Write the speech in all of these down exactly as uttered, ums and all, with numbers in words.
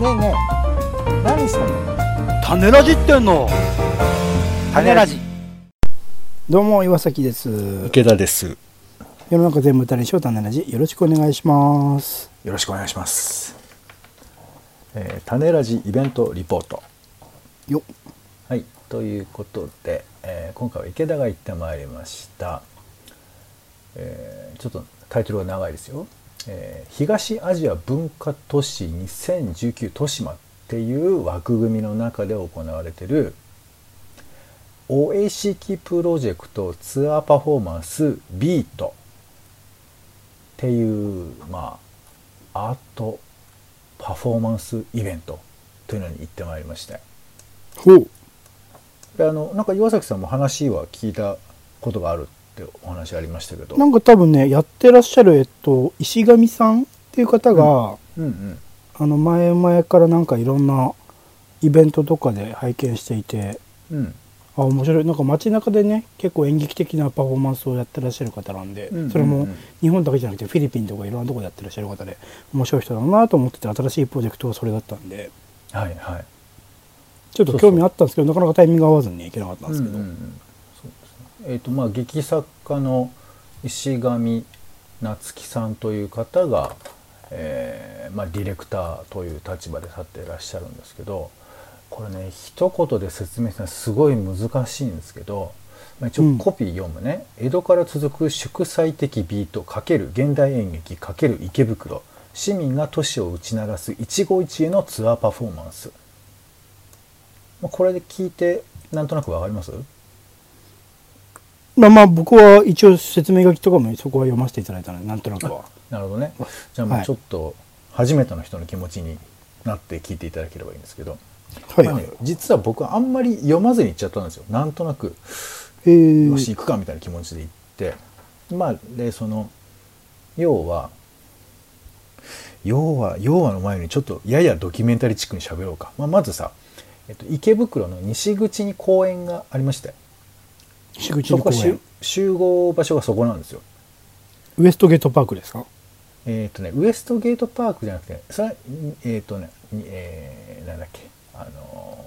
ねえねえ、何してんの？ 種ラジってんの。種ラジ。 どうも岩崎です。 池田です。 世の中全部種しょ種ラジ、よろしくお願いします。 よろしくお願いします。えー、種ラジイベントリポートよはい、ということで、えー、今回は池田が行ってまいりました。えー、ちょっとタイトルが長いですよ。えー、東アジア文化都市にせんじゅうきゅう豊島っていう枠組みの中で行われているオエシキプロジェクトツアーパフォーマンスビートっていう、まあ、アートパフォーマンスイベントというのに行ってまいりまして、 ほうであのなんか岩崎さんも話は聞いたことがあるってお話ありましたけど、 なんか多分ねやってらっしゃる、えっと、石上さんっていう方が、 うんうんうん、 あの前々からなんかいろんなイベントとかで拝見していて、 うん、 あ面白い。なんか街中でね結構演劇的なパフォーマンスをやってらっしゃる方なんで、 うんうんうん、 それも日本だけじゃなくてフィリピンとかいろんなところでやってらっしゃる方で面白い人だなと思ってて、新しいプロジェクトがそれだったんで、 はいはい、 ちょっと興味あったんですけど、なかなかタイミング合わずにいけなかったんですけど、 うんうんうん、そうですね、えーとまあ、劇作家の石上夏樹さんという方が、えーまあ、ディレクターという立場で立っていらっしゃるんですけど、これね一言で説明するのはすごい難しいんですけど、まあ、一応コピー読むね、うん、江戸から続く祝祭的ビート×現代演劇×池袋、市民が都市を打ち鳴らす一期一会のツアーパフォーマンス。まあ、これで聞いてなんとなくわかります？ まあまあ僕は一応説明書きとかもそこは読ませていただいたのでなんとなくは。 なるほどね。じゃあもうちょっと初めての人の気持ちになって聞いていただければいいんですけど、はいはい、まあね、実は僕はあんまり読まずに行っちゃったんですよ。なんとなくよし行くかみたいな気持ちで行って、まあでその要は要は要はの前にちょっとややドキュメンタリーチックに喋ろうか。まあ、まずさ、えっと、池袋の西口に公園がありまして、 西口に公園、 集合場所がそこなんですよ。 ウエストゲートパークですか？ えっとねウエストゲートパークじゃなくて、それえっとね、えー、なんだっけ、あの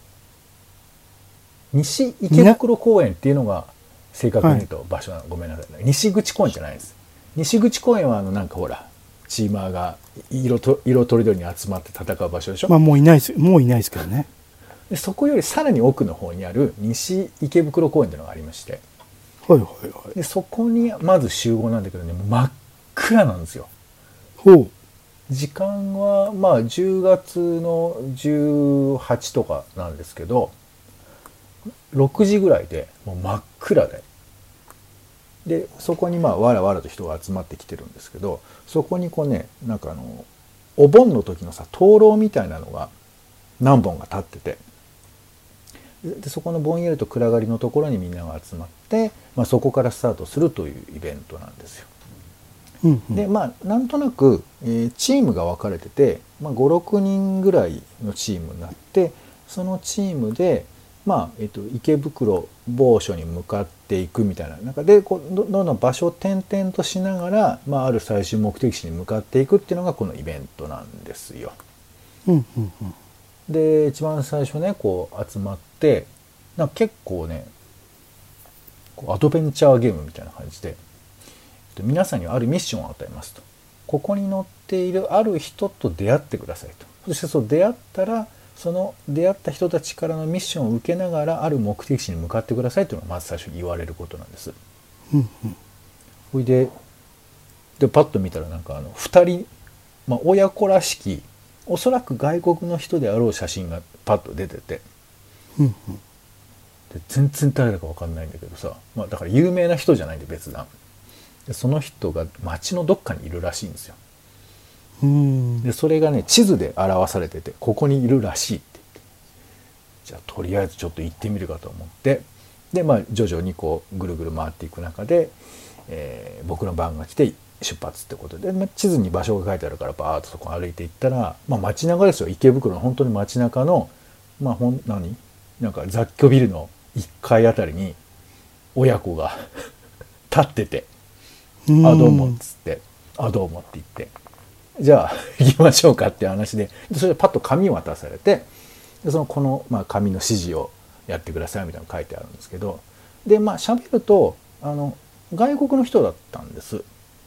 ー、西池袋公園っていうのが正確に言うと場所なの、はい、ごめんなさい、西口公園じゃないです。西口公園はあのなんかほらチーマーが色と色とりどりに集まって戦う場所でしょ。 まあもういないですもういないですけどね。 でそこよりさらに奥の方にある西池袋公園というのがありまして、 はいはいはい、 でそこにまず集合なんだけどね、もう真っ暗なんですよ。 ほう。 時間はまあじゅうがつのじゅうはちとかなんですけど、ろくじぐらいでもう真っ暗で、でそこにまあわらわらと人が集まってきてるんですけど、そこにこうね、なんかあのお盆の時のさ灯籠みたいなのが何本か立ってて、でそこのぼんやりと暗がりのところにみんなが集まって、まあ、そこからスタートするというイベントなんですよ。 うんうん、 でまあなんとなく、えー、チームが分かれてて、まあ、ごろくにんぐらいのチームになって、そのチームで、まあえー、と池袋某所に向かっていくみたいな中で、こう ど, どんどん場所を転々としながら、まあ、ある最終目的地に向かっていくっていうのがこのイベントなんですよ。 うんうんうん、 で一番最初ねこう集まって、なんか結構ねこうアドベンチャーゲームみたいな感じで、皆さんにはあるミッションを与えますと。ここに載っているある人と出会ってくださいと。そしてそう出会ったら、その出会った人たちからのミッションを受けながらある目的地に向かってくださいというのがまず最初に言われることなんです。 うんうん、 ほいででパッと見たらなんかあのふたり、まあ、親子らしきおそらく外国の人であろう写真がパッと出てて、 うんうん、 で全然誰だか分かんないんだけどさ、まあ、だから有名な人じゃないんで別段で、その人が街のどっかにいるらしいんですよ。 うん、 でそれがね地図で表されてて、ここにいるらしいって言って、じゃあとりあえずちょっと行ってみるかと思って、でまあ徐々にこうぐるぐる回っていく中で、えー、僕の番が来て出発ってことで、まあ、地図に場所が書いてあるからバーッとそこ歩いていったら、まあ、街中ですよ。池袋の本当に街中のまあほん何なんか雑居ビルのいっかいあたりに親子が立ってて、あどうもっつって、あどうもって言って、 じゃあ行きましょうかっていう話で、それでパッと紙を渡されて、でそのこの、まあ、紙の指示をやってくださいみたいなの書いてあるんですけど、でまあ喋るとあの外国の人だったんです。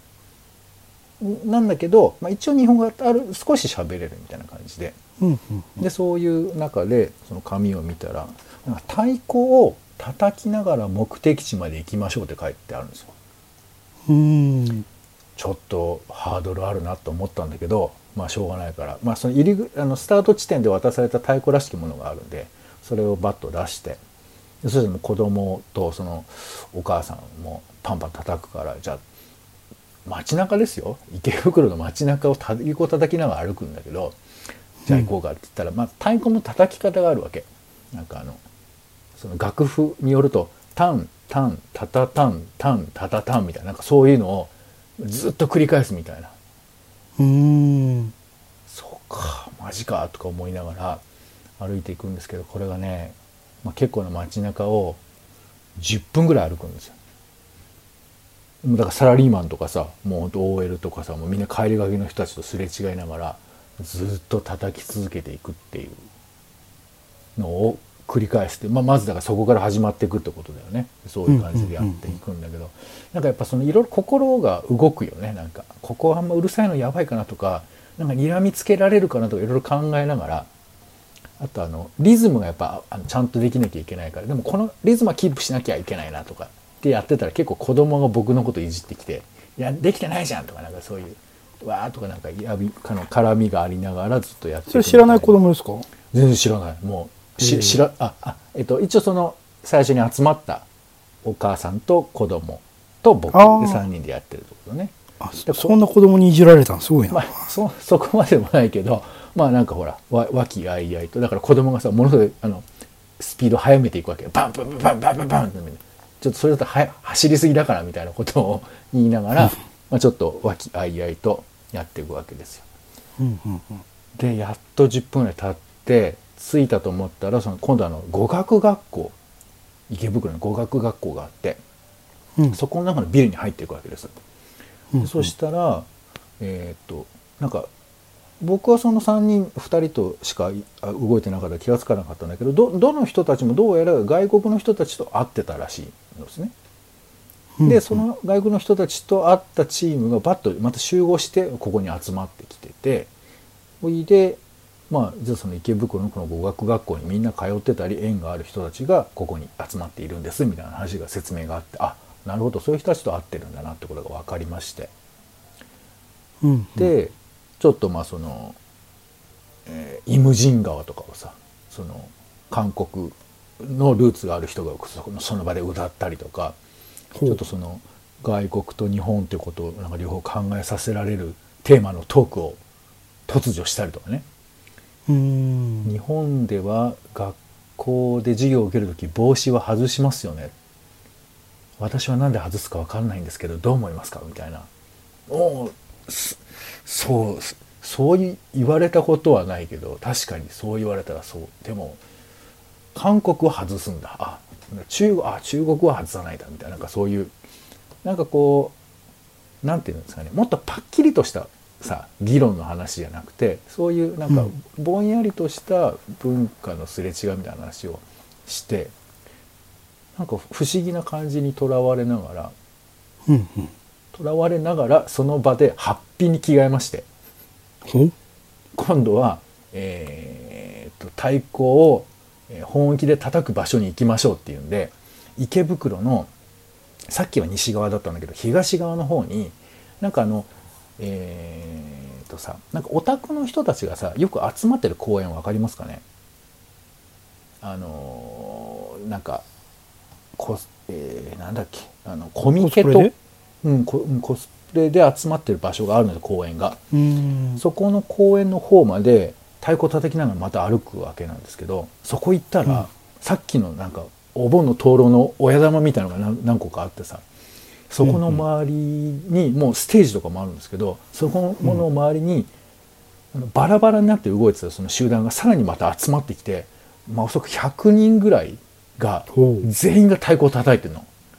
なんだけど、まあ、一応日本語がある少し喋れるみたいな感じで、 うんうんうん、 でそういう中でその紙を見たら、なんか太鼓を叩きながら目的地まで行きましょうって書いてあるんですよ。 うーんちょっとハードルあるなと思ったんだけど、まあしょうがないから、まあ、その入りぐあのスタート地点で渡された太鼓らしきものがあるんで、それをバッと出して、そしても子供とそのお母さんもパンパン叩くから、じゃあ街中ですよ、池袋の街中を太鼓を叩きながら歩くんだけど、じゃあ行こうかって言ったら、うん、まあ太鼓の叩き方があるわけ。なんかあのその楽譜によるとタンタンタタタンタンタタタンみたいな、なんかそういうのをずっと繰り返すみたいな。 うーんそうかマジかとか思いながら歩いていくんですけど、これがね、まあ、結構な街中をじゅっぷんぐらい歩くんですよ。だからサラリーマンとかさ、もうほんと オーエル とかさ、もうみんな帰りがけの人たちとすれ違いながらずっと叩き続けていくっていうのを繰り返して、まあ、まずだからそこから始まっていくってことだよね。そういう感じでやっていくんだけど、なんかやっぱそのいろいろ心が動くよね。なんかここあんまうるさいのやばいかなとか、なんか睨みつけられるかなとかいろいろ考えながら、あとあのリズムがやっぱあのちゃんとできなきゃいけないから、でもこのリズムはキープしなきゃいけないなとかってやってたら、結構子供が僕のこといじってきて、いやできてないじゃんとか、なんかそういうわーとかなんかやびかの絡みがありながらずっとやっていく。 それ知らない子供ですか？ 全然知らない。もうし、えー、知らああえっと一応その最初に集まったお母さんと子供と僕でさんにんでやってるってことね。 あ、そんな子供にいじられたんすごいな。 まあ、そそこまでもないけど、まあなんかほらわ和気あいあいと、だから子供がさものすごいあのスピード速めていくわけ。バンバンバンバンバンバンってちょっとそれだとは走りすぎだからみたいなことを言いながら、まあちょっと和気あいあいとやっていくわけですよ。 うんうんうん、 でやっとじゅっぷんぐらい経って着いたと思ったら、その今度あの語学学校、池袋の語学学校があって、うん、そこの中のビルに入っていくわけです。うんうん、そしたらえっとなんか僕はそのさんにんふたりとしか動いてなかったら気がつかなかったんだけど、 ど, どの人たちもどうやら外国の人たちと会ってたらしいんですね。でその外国の人たちと会ったチームがバッとまた集合してここに集まってきてて、それでまあ実はその池袋のこの語学学校にみんな通ってたり縁がある人たちがここに集まっているんですみたいな話が説明があって、あ、なるほどそういう人たちと会ってるんだなってことが分かりまして、 うんうん、 でちょっとまあその、えー、イムジン川とかをさ、その韓国のルーツがある人がその場で歌ったりとか、ちょっとその外国と日本ということをなんか両方考えさせられるテーマのトークを突如したりとかね。 うーん、 日本では学校で授業を受けるとき帽子は外しますよね。私は何で外すか分かんないんですけどどう思いますかみたいな。おー、そうそう言われたことはないけど確かにそう言われたらそう。でも韓国は外すんだ、あ中国あ中国は外さないだみたいな、なんかそういうなんかこうなんていうんですかね、もっとパッキリとしたさ議論の話じゃなくて、そういうなんかぼんやりとした文化のすれ違いみたいな話をして、なんか不思議な感じにとらわれながら、 うんうん、 とらわれながらその場でハッピーに着替えまして、今度は、えー、と太鼓を本気で叩く場所に行きましょうっていうんで、池袋のさっきは西側だったんだけど東側の方になんかあのえー、とさなんかオタクの人たちがさよく集まってる公園分かりますかね。あのー、なんかコス、えー、なんだっけあのコミケとうん、コ, コスプレで集まってる場所があるので公園が、 うーん、 そこの公園の方まで太鼓叩きながらまた歩くわけなんですけど、そこ行ったら、うん、さっきのなんかお盆の灯籠の親玉みたいなのが 何, 何個かあってさ、そこの周りにもうステージとかもあるんですけど、そこの周りにバラバラになって動いてたその集団がさらにまた集まってきて、まあ、おそらくひゃくにんぐらいが全員が太鼓を叩いてるの。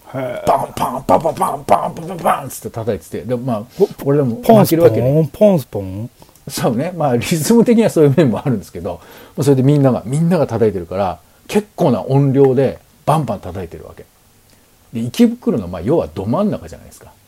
へバンパンパンパンパンパンパンパンパンっつって叩いてて、でまあ俺でもポンスポ負けるわけね。 ンポンスポン。 そうね、まあリズム的にはそういう面もあるんですけど、それでみんながみんなが叩いてるから結構な音量でバンバン叩いてるわけで、池袋のまあ要はど真ん中じゃないですか。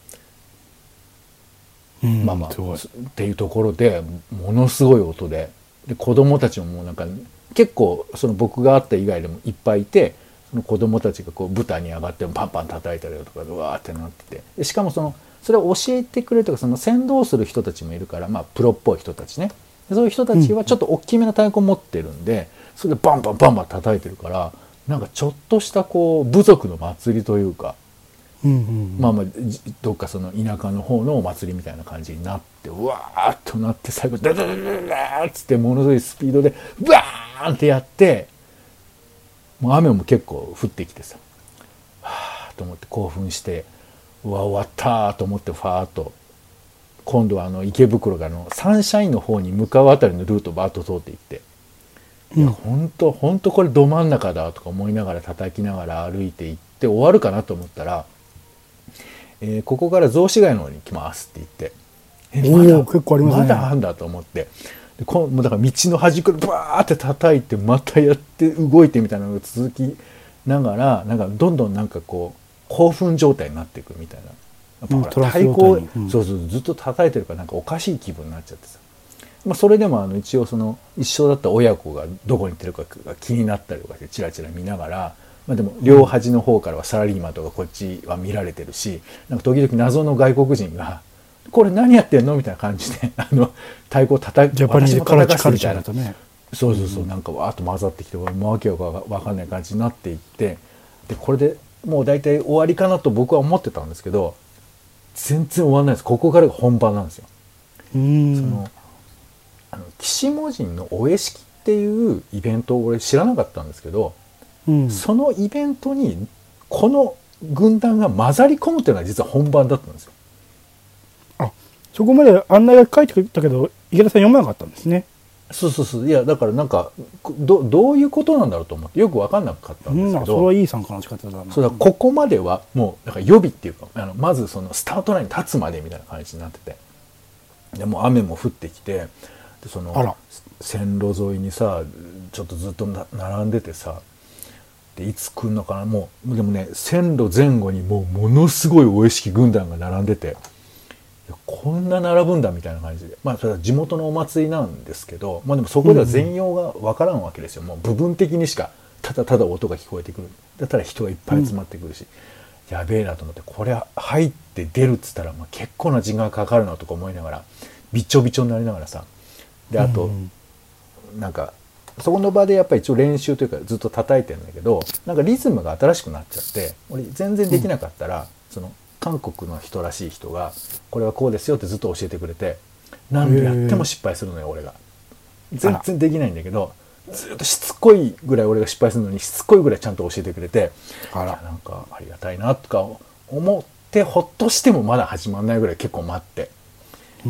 うん、 まあまあすごいっていうところでものすごい音で、で子供たちももうなんか結構その僕が会った以外でもいっぱいいて、その子供たちがこう舞台に上がってパンパン叩いたりとかでわーってなってて、でしかもそのそれを教えてくれるとか、その先導する人たちもいるから、まあプロっぽい人たちね、でそういう人たちはちょっと大きめの太鼓を持ってるんで、それでバンバンバンバン叩いてるから、なんかちょっとしたこう部族の祭りというか、 うんうんうん、 まあまあどっかその田舎の方のお祭りみたいな感じになって、うわーっとなって、最後ダダダダダダーっつってものすごいスピードでバーンってやって、もう雨も結構降ってきてさ、はーと思って興奮して、うわ終わったーと思ってファーっと今度はあの池袋があのサンシャインの方に向かうあたりのルートをバーッと通っていって、いや本当本当これど真ん中だとか思いながら叩きながら歩いていって終わるかなと思ったら、えー、ここから雑司ヶ谷の方に行きますって言って、えまだ結構ありますね。 まだあんだと思って、でこもうだから道の端っこでバーって叩いてまたやって動いてみたいなのが続きながら、なんかどんどんなんかこう興奮状態になっていくみたいな。やっぱほら太鼓を、うん、そうそうずっと叩いてるからなんかおかしい気分になっちゃってさ、まあ、それでもあの一応その一緒だった親子がどこに行ってるかが気になったりとかしてチラチラ見ながら、まあ、でも両端の方からはサラリーマンとかこっちは見られてるし、なんか時々謎の外国人が「これ何やってんの?」みたいな感じであの太鼓を叩く、 ジャパニーズカルチャーだとね、 そうそうそう、なんかわーっと混ざってきて、もうわけわかんない感じになっていって、でこれでもう大体終わりかなと僕は思ってたんですけど、全然終わんないです。ここからが本番なんですよ。 うーん、 そのあの岸門人のお絵式っていうイベントを俺知らなかったんですけど、 うん、 そのイベントにこの軍団が混ざり込むっていうのは実は本番だったんですよ。 あ、そこまで案内が書いてたけど池田さん読まなかったんですね。 そうそうそう、いやだからなんか ど, どういうことなんだろうと思ってよく分かんなかったんですけど、 うん、それはいい参加の仕方だな。 そうだ、ここまではもうだから予備っていうか、あのまずそのスタートラインに立つまでみたいな感じになってて、でもう雨も降ってきて、でその線路沿いにさちょっとずっとな並んでてさ、でいつ来るのかな、もうでもね線路前後にもうものすごいお絵式軍団が並んでて、こんな並ぶんだみたいな感じで、まあそれは地元のお祭りなんですけど、まあでもそこでは全容が分からんわけですよ。もう部分的にしかただただ音が聞こえてくる。だったら人がいっぱい集まってくるし、うん、やべえなと思って、これ入って出るっつったらまあ結構な時間かかるなとか思いながらびちょびちょになりながらさ、であと、うん、なんかそこの場でやっぱり一応練習というかずっと叩いてるんだけど、なんかリズムが新しくなっちゃって、俺全然できなかったら、うん、その韓国の人らしい人がこれはこうですよってずっと教えてくれて、何度やっても失敗するのよ俺が。全然できないんだけど、ずっとしつこいぐらい俺が失敗するのにしつこいぐらいちゃんと教えてくれて、あらなんかありがたいなとか思ってほっとしてもまだ始まんないぐらい結構待って、うん、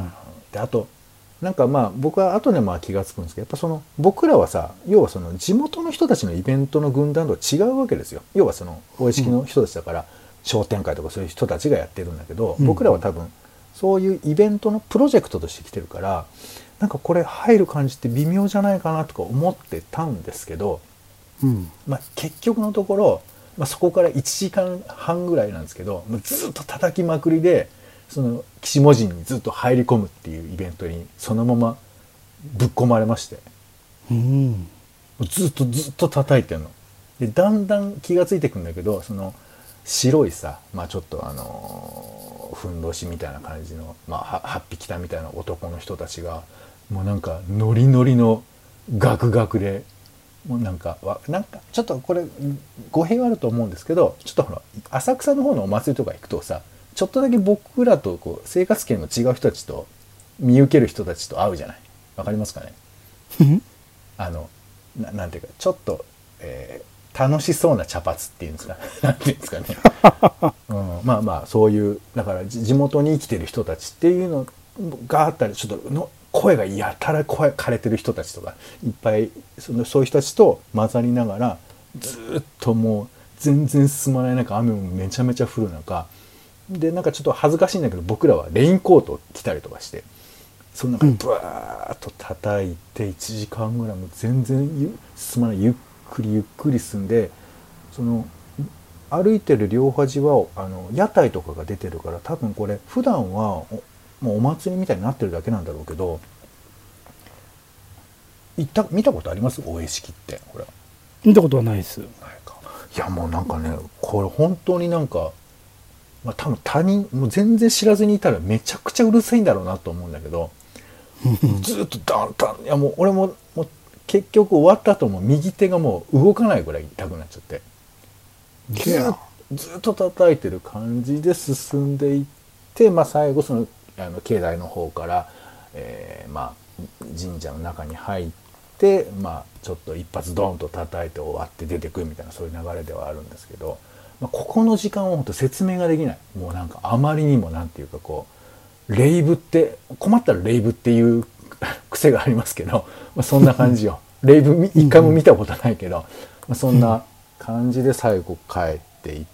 であとなんかまあ僕は後でまあ気が付くんですけど、やっぱその僕らはさ、要はその地元の人たちのイベントの軍団とは違うわけですよ。要はそのお屋敷の人たちだから、うん、商店会とかそういう人たちがやってるんだけど、うん、僕らは多分そういうイベントのプロジェクトとして来てるから、なんかこれ入る感じって微妙じゃないかなとか思ってたんですけど、うん、まあ結局のところ、まあ、そこからいちじかんはんぐらいなんですけど、ずっと叩きまくりでその岸門人にずっと入り込むっていうイベントにそのままぶっ込まれまして、うん、ずっとずっと叩いてるので、だんだん気がついてくんだけど、その白いさ、まあちょっとあのふんどしみたいな感じの、まあはっぴきたみたいな男の人たちがもうなんかノリノリのガクガクで、もうなんかわなんかちょっとこれ語弊はあると思うんですけど、ちょっとほら浅草の方のお祭りとか行くとさ、ちょっとだけ僕らとこう生活圏の違う人たちと見受ける人たちと会うじゃない。わかりますかねあの な, なんていうかちょっと、えー、楽しそうな茶髪っていうんですかなんていうんですかね、うん、まあまあそういうだから地元に生きてる人たちっていうのがあったり、ちょっとの声がやたら声枯れてる人たちとかいっぱいそのそういう人たちと混ざりながらずっともう全然進まない中、雨もめちゃめちゃ降る中で、なんかちょっと恥ずかしいんだけど僕らはレインコートを着たりとかして、その中でブワーッと叩いていちじかんぐらいも全然進まない、ゆっくりゆっくり進んで、その歩いてる両端はあの屋台とかが出てるから、多分これ普段はおもうお祭りみたいになってるだけなんだろうけど、行った見たことあります？大江式って。これ見たことはないです。 いやもうなんかね、これ本当になんか、まあ、多分他人もう全然知らずにいたらめちゃくちゃうるさいんだろうなと思うんだけどずっとダンダン、いやもう俺も、もう結局終わった後も右手がもう動かないぐらい痛くなっちゃって、ずっずっと叩いてる感じで進んでいって、まあ、最後そのあの境内の方から、えー、まあ神社の中に入って、まあ、ちょっと一発ドンと叩いて終わって出てくるみたいな、そういう流れではあるんですけど、まあ、ここの時間は本当説明ができない。もうなんかあまりにもなんていうかこうレイブって困ったらレイブっていう癖がありますけど、まあ、そんな感じよ。レイブ一回も見たことないけど、まあ、そんな感じで最後帰っていって、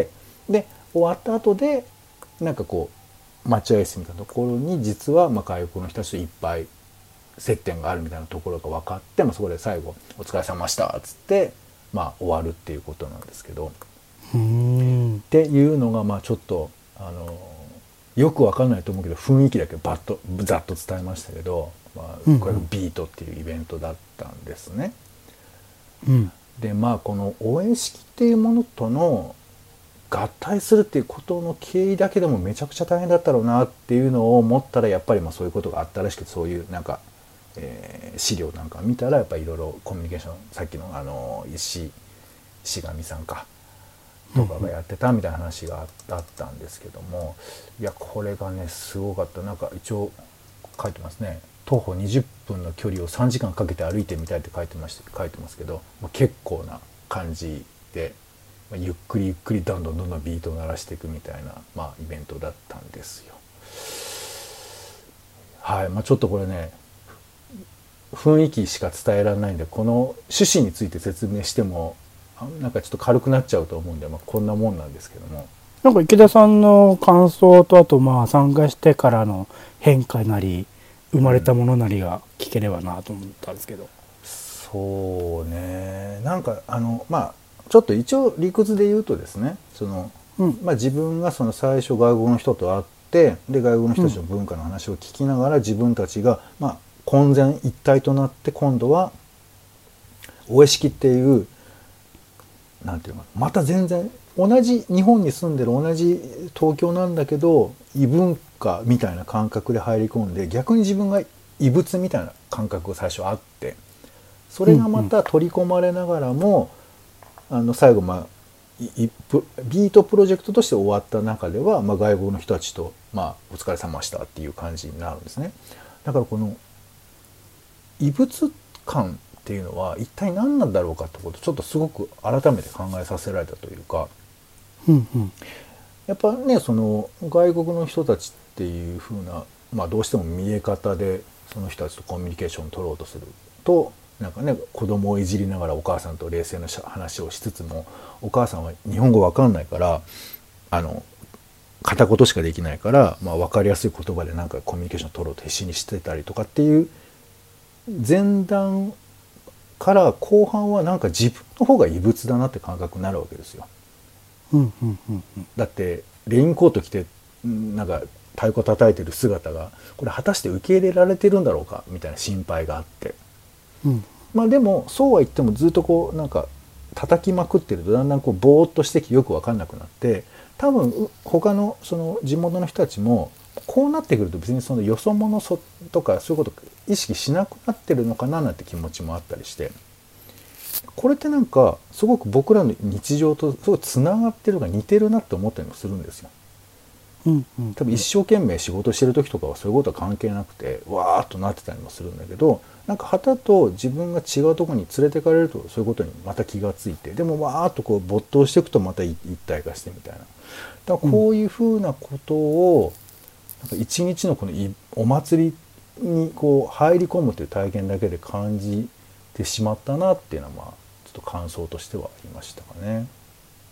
で終わった後でなんかこう待合室みたいなところに実はまあ外国の人たちといっぱい接点があるみたいなところが分かって、まあ、そこで最後「お疲れ様でした」っつって、まあ、終わるっていうことなんですけど、 うーんっていうのがまあちょっとあのよく分かんないと思うけど雰囲気だけバッとざっと伝えましたけど、まあ、これがビートっていうイベントだったんですね。 うん、 でまあこの応援式っていうものとの合体するっていうことの経緯だけでもめちゃくちゃ大変だったろうなっていうのを思ったら、やっぱりまあそういうことがあったらしくて、そういうなんか、えー、資料なんか見たらやっぱりいろいろコミュニケーション、さっきのあの石石上さんかとかがやってたみたいな話があったんですけども、いやこれがねすごかった。なんか一応書いてますね。徒歩にじゅっぷんの距離をさんじかんかけて歩いてみたいって書いてまして書いてますけど、結構な感じで、ゆっくりゆっくりどんどんどんどんビートを鳴らしていくみたいな、まあ、イベントだったんですよ。はい、まあ、ちょっとこれね雰囲気しか伝えられないんで、この趣旨について説明してもなんかちょっと軽くなっちゃうと思うんで、まあ、こんなもんなんですけども、 なんか池田さんの感想と、あとまあ参加してからの変化なり生まれたものなりが聞ければなと思ったんですけど。 うん、そうね、なんかあのまあちょっと一応理屈で言うとですね、その、うんまあ、自分がその最初外国の人と会って、で外国の人たちの文化の話を聞きながら、自分たちが、まあ、混然一体となって、今度は大江式っていうなんていうのまた全然同じ日本に住んでる同じ東京なんだけど異文化みたいな感覚で入り込んで、逆に自分が異物みたいな感覚が最初あって、それがまた取り込まれながらも、うんうん、あの最後まあビートプロジェクトとして終わった中では、まあ、外国の人たちと、まあ、お疲れ様でしたっていう感じになるんですね。だからこの異物感っていうのは一体何なんだろうかってことをちょっとすごく改めて考えさせられたというか、 うんうん、 やっぱねその外国の人たちっていう風な、まあ、どうしても見え方でその人たちとコミュニケーションを取ろうとすると、なんかね子供をいじりながらお母さんと冷静な話をしつつも、お母さんは日本語わかんないからあの片言しかできないから、まあ、分かりやすい言葉でなんかコミュニケーションを取ろうと必死にしてたりとかっていう前段から後半はなんか自分の方が異物だなって感覚になるわけですよ。 うんうんうんうん、 だってレインコート着てなんか太鼓叩いてる姿がこれ果たして受け入れられてるんだろうかみたいな心配があって、 うん、 まあでもそうは言ってもずっとこうなんか叩きまくってるとだんだんこうボーっとしてきてよく分かんなくなって、多分他のその地元の人たちもこうなってくると別にそのよそ者とかそういうこと意識しなくなってるのかななんて気持ちもあったりして、これってなんかすごく僕らの日常とすごいつながってるか似てるなって思ったりもするんですよ。 うんうん、 多分一生懸命仕事してる時とかはそういうことは関係なくてわーっとなってたりもするんだけど、なんか旗と自分が違うところに連れてかれるとそういうことにまた気がついて、でもわーっとこう没頭していくとまた一体化してみたいな。だからこういうふうなことをなんか一日のこのお祭りにこう入り込むという体験だけで感じてしまったなっていうのはまあちょっと感想としてはありましたかね。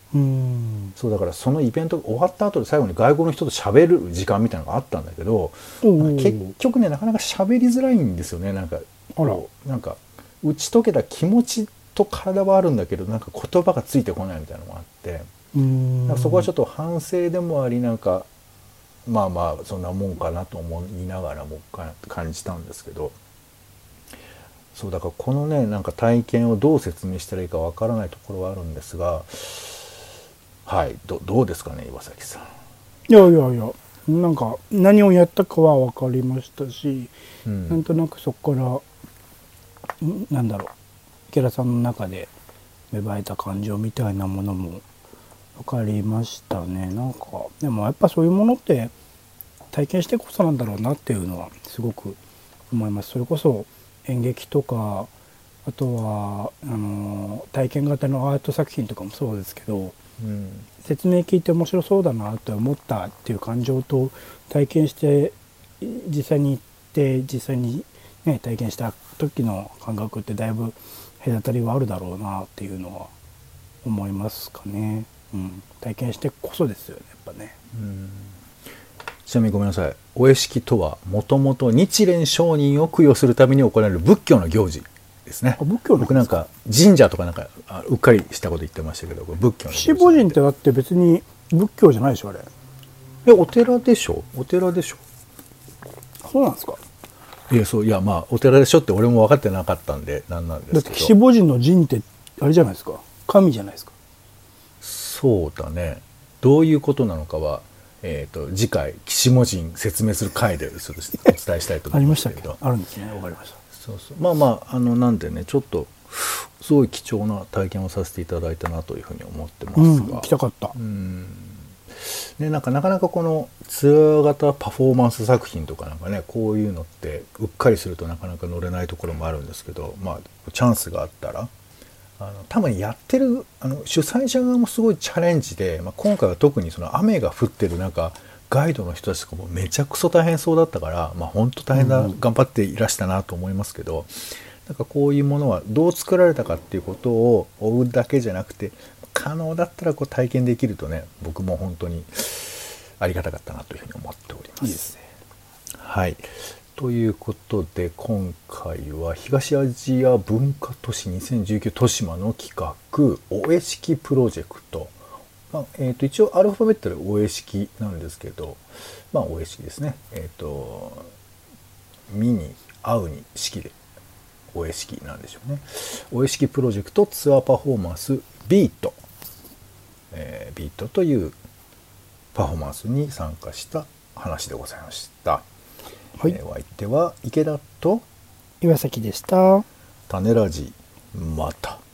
うんそうだからそのイベントが終わった後で最後に外国の人と喋る時間みたいなのがあったんだけど、 お結局ねなかなか喋りづらいんですよね。なんかあらなんか打ち解けた気持ちと体はあるんだけどなんか言葉がついてこないみたいなのがあって、 うんなんかそこはちょっと反省でもありなんかまあまあそんなもんかなと思いながらも感じたんですけど、そうだからこのねなんか体験をどう説明したらいいかわからないところはあるんですが、はい、どどうですかね岩崎さん。 いやいやいやなんか何をやったかは分かりましたし、 うん、 なんとなくそこからんなんだろう池田さんの中で芽生えた感情みたいなものも分かりましたね。なんかでもやっぱそういうものって体験してこそなんだろうなっていうのはすごく思います。それこそ演劇とかあとはあの体験型のアート作品とかもそうですけど、 うん、 説明聞いて面白そうだなと思ったっていう感情と体験して実際に行って実際に、ね、体験した時の感覚ってだいぶ隔たりはあるだろうなっていうのは思いますかね。うん、体験してこそですよねやっぱね。 うん、ちなみにごめんなさい、お会式とはもともと日蓮聖人を供養するために行われる仏教の行事ですね。 あ仏教なんですか。 僕なんか神社とかなんかあうっかりしたこと言ってましたけど、これ仏教の行事岸母神ってだって別に仏教じゃないでしょあれ。 えお寺でしょお寺でしょ。 そうなんですか。 いやそういやまあお寺でしょって俺も分かってなかったんでなんなんでだってすけど、 岸母神の神ってあれじゃないですか、神じゃないですか。 そうだね、どういうことなのかは、えー、と次回岸母神説明する回でちょっとお伝えしたいとありましたっけ。 思いますけどあるんですね。わかりました。 そうそうまあまああのなんでねちょっとすごい貴重な体験をさせていただいたなというふうに思ってますうんが、 行きたかった。 うんね、なんかなかなかこのツアー型パフォーマンス作品とかなんかねこういうのってうっかりするとなかなか乗れないところもあるんですけど、まあチャンスがあったらあの多分やってるあの主催者側もすごいチャレンジで、まあ、今回は特にその雨が降ってる中ガイドの人たちとかもめちゃくそ大変そうだったから、まあ、本当大変だ、 うん頑張っていらしたなと思いますけど、なんかこういうものはどう作られたかっていうことを追うだけじゃなくて可能だったらこう体験できるとね僕も本当にありがたかったなというふうに思っております。 いいですね。 はいということで今回は東アジア文化都市にせんじゅうきゅう豊島の企画お絵式プロジェクト、まあえー、と一応アルファベットでお絵式なんですけど、まあお絵式ですね、えっ、と見に会うに式でお絵式なんでしょうね。お絵式プロジェクトツアーパフォーマンスビート、えー、ビートというパフォーマンスに参加した話でございました。はい、えー、お相手は池田と岩崎でした。 種ラジまた。